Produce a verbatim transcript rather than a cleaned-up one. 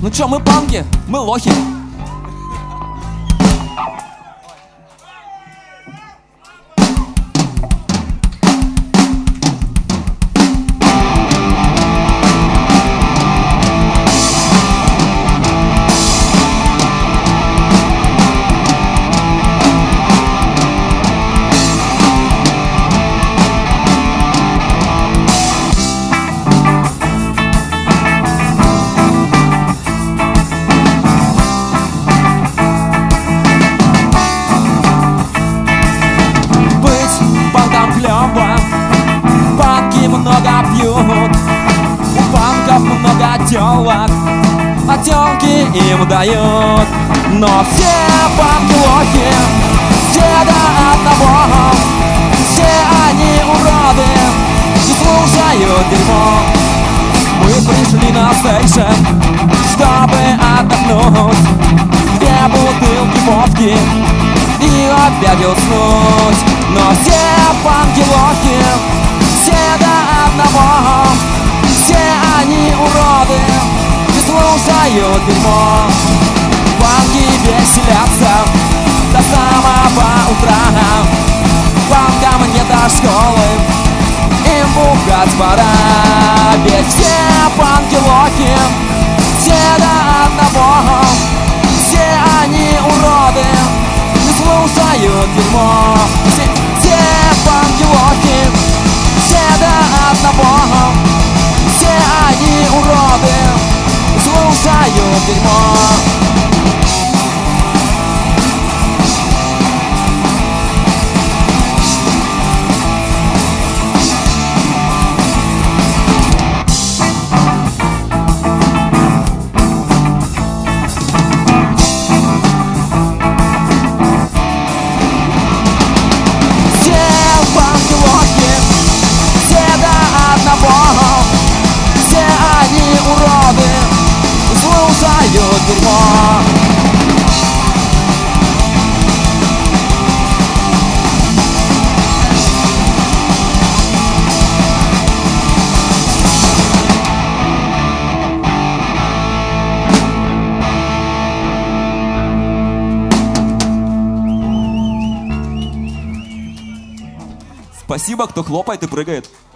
Ну чё, мы панки, мы лохи. Панки много пьют, у панков много тёлок, а тёлки им дают. Но все панки лохи, все до одного, все они уроды и слушают дерьмо. Мы пришли на стейшн, чтобы отдохнуть, две бутылки водки и опять уснуть. Но все панки лохи, все до одного, все они уроды и слушают дерьмо. Панки веселятся до самого утра, панкам не до школы, им бухать пора. Ведь все панки лохи, все до одного, все они уроды и слушают дерьмо. Все, все панки лохи, все до одного, все они уроды и слушают дерьмо. Все они уроды и слушают дерьмо. Спасибо, кто хлопает и прыгает.